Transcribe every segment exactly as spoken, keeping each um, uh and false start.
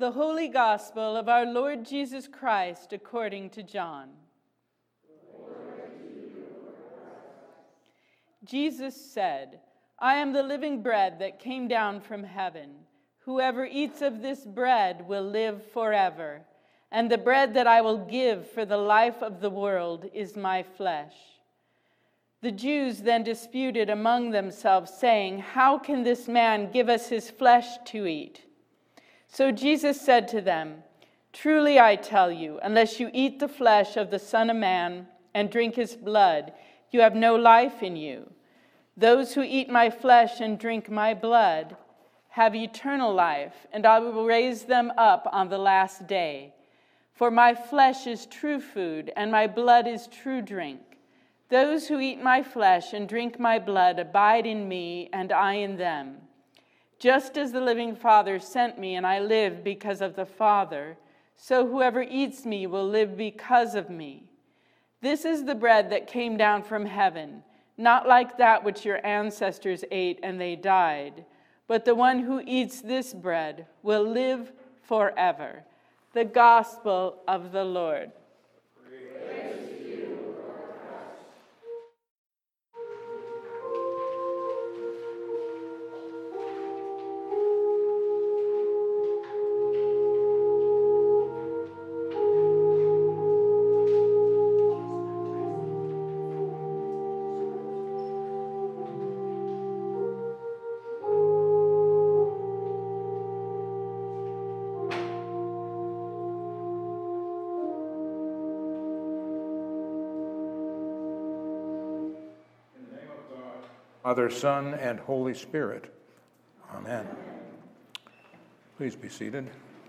The Holy Gospel of our Lord Jesus Christ according to John. Jesus said, I am the living bread that came down from heaven. Whoever eats of this bread will live forever, and the bread that I will give for the life of the world is my flesh. The Jews then disputed among themselves, saying, How can this man give us his flesh to eat? So Jesus said to them, Truly I tell you, unless you eat the flesh of the Son of Man and drink his blood, you have no life in you. Those who eat my flesh and drink my blood have eternal life, and I will raise them up on the last day. For my flesh is true food, and my blood is true drink. Those who eat my flesh and drink my blood abide in me, and I in them. Just as the living Father sent me, and I live because of the Father, so whoever eats me will live because of me. This is the bread that came down from heaven, not like that which your ancestors ate and they died, but the one who eats this bread will live forever. The Gospel of the Lord. Father, Son, and Holy Spirit. Amen. Please be seated.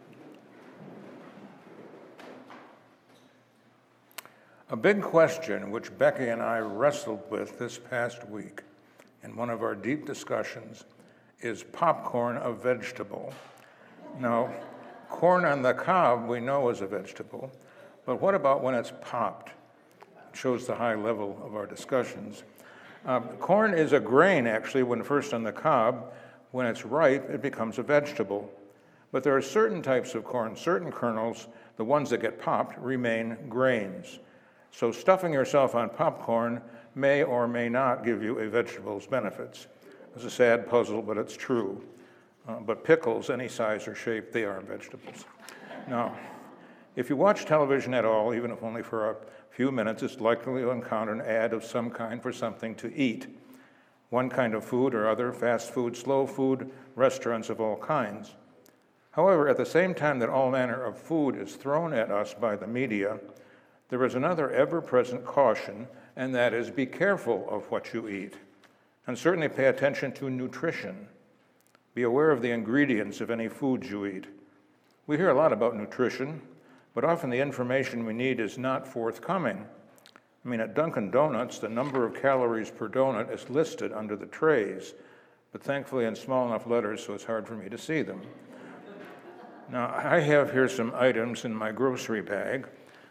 A big question which Becky and I wrestled with this past week in one of our deep discussions is popcorn a vegetable? Now, corn on the cob we know is a vegetable, but what about when it's popped? It shows the high level of our discussions. Um, corn is a grain, actually, when first on the cob. When it's ripe, it becomes a vegetable. But there are certain types of corn, certain kernels, the ones that get popped, remain grains. So stuffing yourself on popcorn may or may not give you a vegetable's benefits. It's a sad puzzle, but it's true. Uh, but pickles, any size or shape, they are vegetables. Now, if you watch television at all, even if only for a few minutes, it's likely to encounter an ad of some kind for something to eat. One kind of food or other, fast food, slow food, restaurants of all kinds. However, at the same time that all manner of food is thrown at us by the media, there is another ever-present caution, and that is be careful of what you eat. And certainly pay attention to nutrition. Be aware of the ingredients of any foods you eat. We hear a lot about nutrition, but often the information we need is not forthcoming. I mean, at Dunkin' Donuts, the number of calories per donut is listed under the trays, but thankfully in small enough letters so it's hard for me to see them. Now, I have here some items in my grocery bag.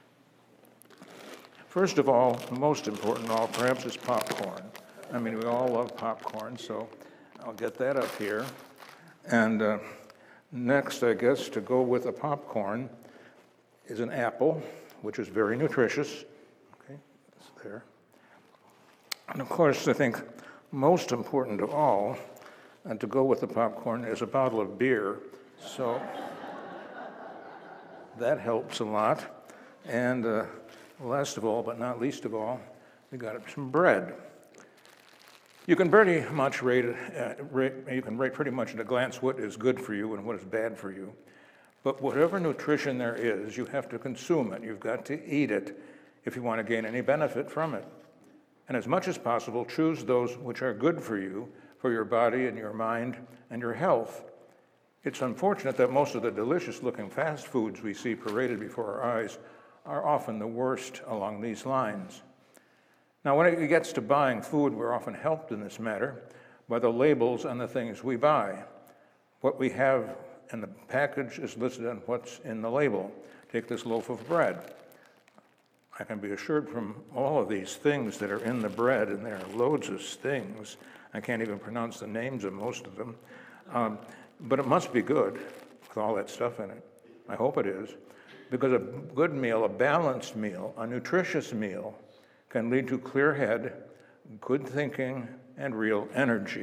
First of all, the most important of all, perhaps, is popcorn. I mean, we all love popcorn, so I'll get that up here. And uh, next, I guess, to go with the popcorn, is an apple, which is very nutritious. Okay, it's there. And of course, I think most important of all, and to go with the popcorn, is a bottle of beer. So that helps a lot. And uh, last of all, but not least of all, we got some bread. You can pretty much rate, uh, rate, you can rate pretty much at a glance what is good for you and what is bad for you. But whatever nutrition there is, you have to consume it. You've got to eat it if you want to gain any benefit from it. And as much as possible, choose those which are good for you, for your body and your mind and your health. It's unfortunate that most of the delicious-looking fast foods we see paraded before our eyes are often the worst along these lines. Now, when it gets to buying food, we're often helped in this matter by the labels on the things we buy. What we have and the package is listed on what's in the label. Take this loaf of bread. I can be assured from all of these things that are in the bread, and there are loads of things. I can't even pronounce the names of most of them. Um, but it must be good. with all that stuff in it. I hope it is. Because a good meal, a balanced meal, a nutritious meal, can lead to clear head, good thinking, and real energy.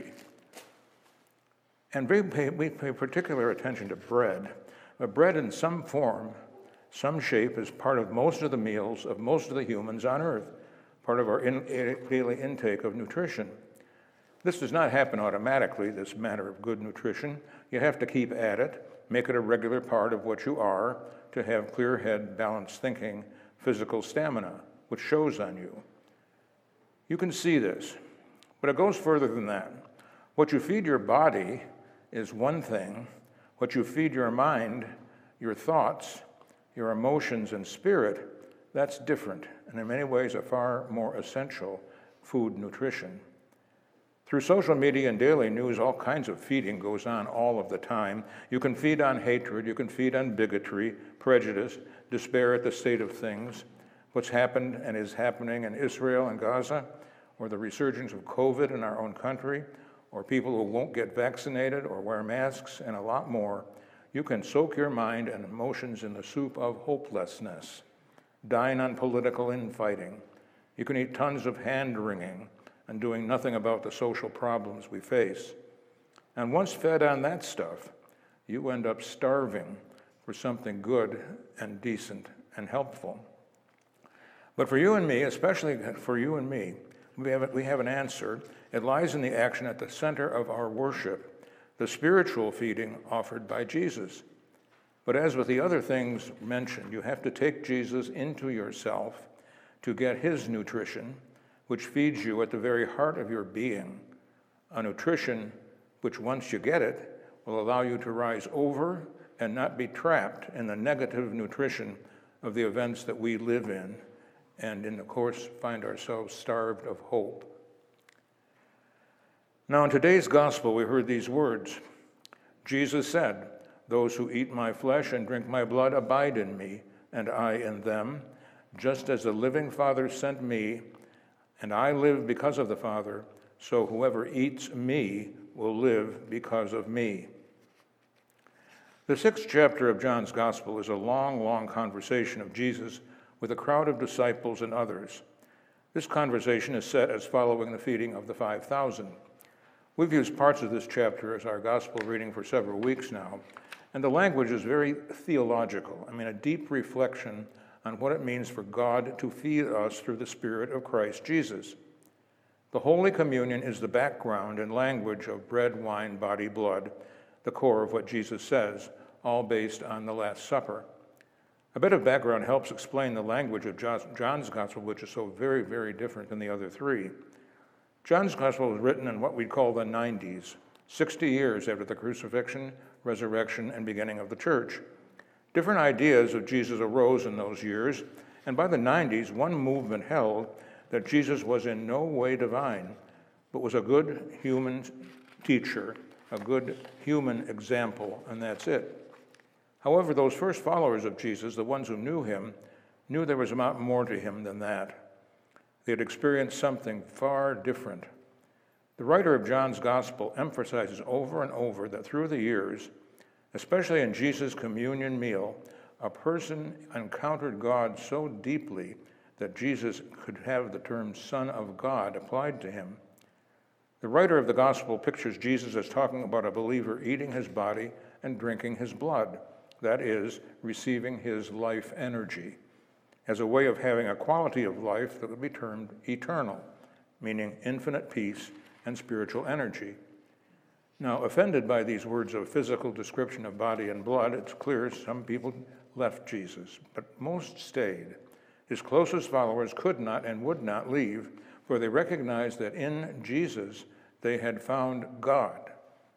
And we pay, we pay particular attention to bread. But bread in some form, some shape, is part of most of the meals of most of the humans on earth, part of our in, daily intake of nutrition. This does not happen automatically, this matter of good nutrition. You have to keep at it, make it a regular part of what you are to have clear head, balanced thinking, physical stamina, which shows on you. You can see this, but it goes further than that. What you feed your body is one thing. What you feed your mind, your thoughts, your emotions and spirit, that's different, and in many ways a far more essential food nutrition. Through social media and daily news, all kinds of feeding goes on all of the time. You can feed on hatred, you can feed on bigotry, prejudice, despair at the state of things, what's happened and is happening in Israel and Gaza, or the resurgence of COVID in our own country, or people who won't get vaccinated or wear masks, and a lot more. You can soak your mind and emotions in the soup of hopelessness, dine on political infighting. You can eat tons of hand-wringing and doing nothing about the social problems we face. And once fed on that stuff, you end up starving for something good and decent and helpful. But for you and me, especially for you and me, we have, we have an answer. It lies in the action at the center of our worship, the spiritual feeding offered by Jesus. But as with the other things mentioned, you have to take Jesus into yourself to get his nutrition, which feeds you at the very heart of your being, a nutrition which, once you get it, will allow you to rise over and not be trapped in the negative nutrition of the events that we live in, and in the course find ourselves starved of hope. Now, in today's gospel, we heard these words. Jesus said, "Those who eat my flesh and drink my blood abide in me, and I in them, just as the living Father sent me, and I live because of the Father, so whoever eats me will live because of me." The sixth chapter of John's Gospel is a long, long conversation of Jesus with a crowd of disciples and others. This conversation is set as following the feeding of the five thousand. We've used parts of this chapter as our Gospel reading for several weeks now, and the language is very theological. I mean, a deep reflection on what it means for God to feed us through the Spirit of Christ Jesus. The Holy Communion is the background and language of bread, wine, body, blood, the core of what Jesus says, all based on the Last Supper. A bit of background helps explain the language of John's Gospel, which is so very, very different than the other three. John's Gospel was written in what we'd call the nineties, sixty years after the crucifixion, resurrection, and beginning of the church. Different ideas of Jesus arose in those years, and by the nineties, one movement held that Jesus was in no way divine, but was a good human teacher, a good human example, and that's it. However, those first followers of Jesus, the ones who knew him, knew there was a lot more to him than that. They had experienced something far different. The writer of John's Gospel emphasizes over and over that through the years, especially in Jesus' communion meal, a person encountered God so deeply that Jesus could have the term Son of God applied to him. The writer of the Gospel pictures Jesus as talking about a believer eating his body and drinking his blood, that is, receiving his life energy, as a way of having a quality of life that would be termed eternal, meaning infinite peace and spiritual energy. Now, offended by these words of physical description of body and blood, it's clear some people left Jesus, but most stayed. His closest followers could not and would not leave, for they recognized that in Jesus they had found God,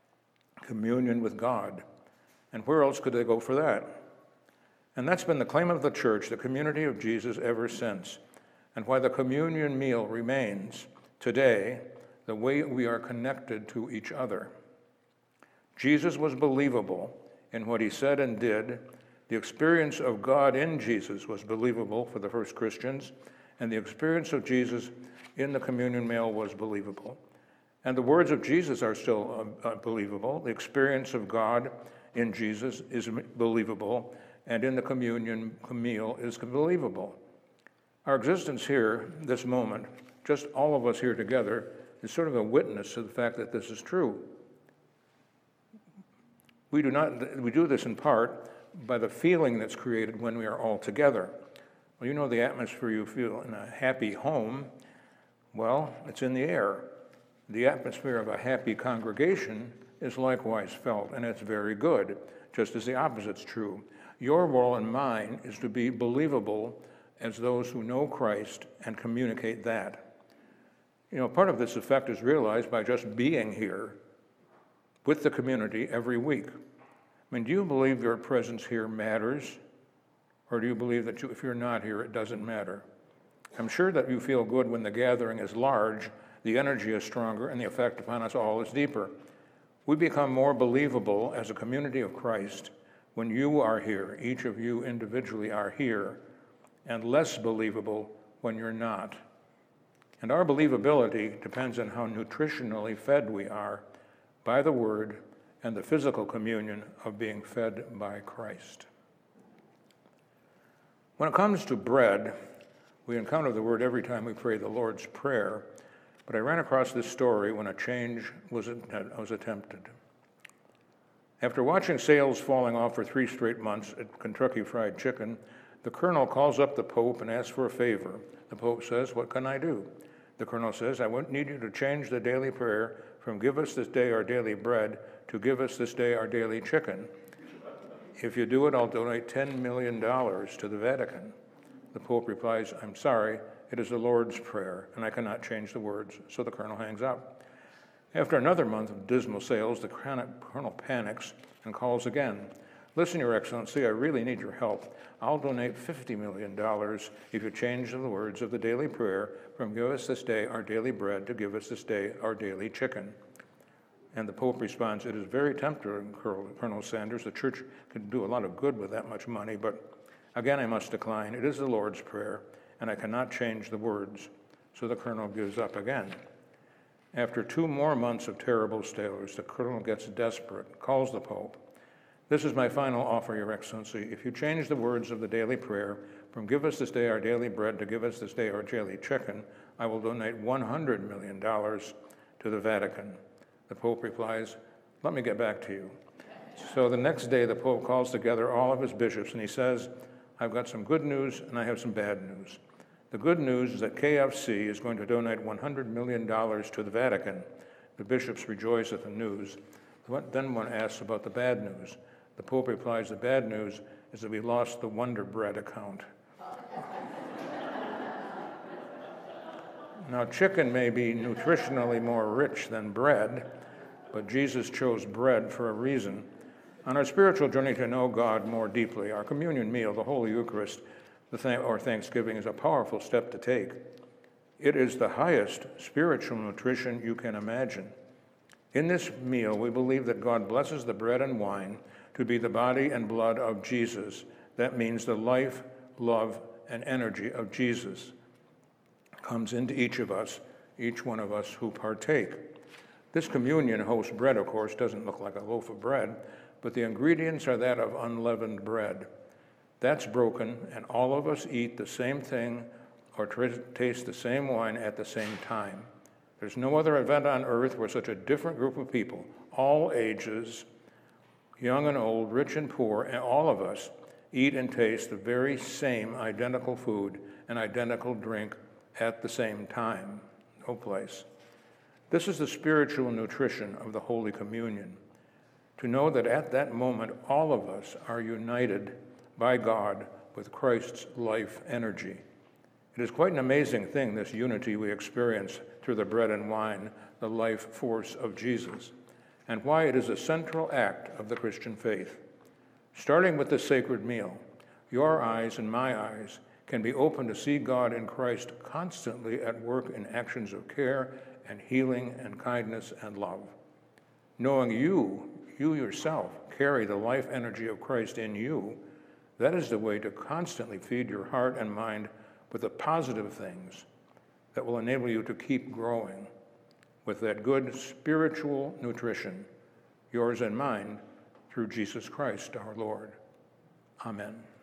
communion with God. And where else could they go for that? And that's been the claim of the church, the community of Jesus, ever since, and why the communion meal remains today the way we are connected to each other. Jesus was believable in what he said and did. The experience of God in Jesus was believable for the first Christians, and the experience of Jesus in the communion meal was believable. And the words of Jesus are still uh, uh, believable. The experience of God in Jesus is believable, and in the communion meal is believable. Our existence here, this moment, just all of us here together, is sort of a witness to the fact that this is true. We do not, we do this in part by the feeling that's created when we are all together. Well, you know the atmosphere you feel in a happy home. Well, it's in the air. The atmosphere of a happy congregation is likewise felt, and it's very good, just as the opposite's true. Your role and mine is to be believable as those who know Christ and communicate that. You know, part of this effect is realized by just being here with the community every week. I mean, do you believe your presence here matters? Or do you believe that you, if you're not here, it doesn't matter? I'm sure that you feel good when the gathering is large, the energy is stronger, and the effect upon us all is deeper. We become more believable as a community of Christ when you are here, each of you individually are here, and less believable when you're not. And our believability depends on how nutritionally fed we are by the Word and the physical communion of being fed by Christ. When it comes to bread, we encounter the word every time we pray the Lord's Prayer, but I ran across this story when a change was, was attempted. After watching sales falling off for three straight months at Kentucky Fried Chicken, the colonel calls up the Pope and asks for a favor. The Pope says, "What can I do?" The colonel says, "I would need you to change the daily prayer from 'Give us this day our daily bread' to 'Give us this day our daily chicken.' If you do it, I'll donate ten million dollars to the Vatican." The Pope replies, "I'm sorry, it is the Lord's Prayer, and I cannot change the words," so the colonel hangs up. After another month of dismal sales, the colonel panics and calls again. "Listen, Your Excellency, I really need your help. I'll donate fifty million dollars if you change the words of the daily prayer from 'Give us this day our daily bread' to 'Give us this day our daily chicken.'" And the Pope responds, "It is very tempting, Colonel Sanders. The church could do a lot of good with that much money, but again I must decline. It is the Lord's Prayer, and I cannot change the words." So the colonel gives up again. After two more months of terrible sales, the colonel gets desperate, calls the Pope. "This is my final offer, Your Excellency. If you change the words of the daily prayer from 'Give us this day our daily bread' to 'Give us this day our daily chicken,' I will donate one hundred million dollars to the Vatican." The Pope replies, "Let me get back to you." So the next day, the Pope calls together all of his bishops and he says, "I've got some good news and I have some bad news. The good news is that K F C is going to donate one hundred million dollars to the Vatican." The bishops rejoice at the news. Then one asks about the bad news. The Pope replies, "The bad news is that we lost the Wonder Bread account." Now, chicken may be nutritionally more rich than bread, but Jesus chose bread for a reason. On our spiritual journey to know God more deeply, our communion meal, the Holy Eucharist, the th- or Thanksgiving, is a powerful step to take. It is the highest spiritual nutrition you can imagine. In this meal, we believe that God blesses the bread and wine to be the body and blood of Jesus. That means the life, love, and energy of Jesus comes into each of us, each one of us who partake. This communion host bread, of course, doesn't look like a loaf of bread, but the ingredients are that of unleavened bread. That's broken, and all of us eat the same thing or tr- taste the same wine at the same time. There's no other event on earth where such a different group of people, all ages, young and old, rich and poor, and all of us eat and taste the very same identical food and identical drink at the same time. No place. This is the spiritual nutrition of the Holy Communion. To know that at that moment, all of us are united by God with Christ's life energy. It is quite an amazing thing, this unity we experience through the bread and wine, the life force of Jesus, and why it is a central act of the Christian faith. Starting with the sacred meal, your eyes and my eyes can be open to see God in Christ constantly at work in actions of care and healing and kindness and love. Knowing you, you yourself, carry the life energy of Christ in you, that is the way to constantly feed your heart and mind with the positive things that will enable you to keep growing with that good spiritual nutrition, yours and mine, through Jesus Christ our Lord. Amen.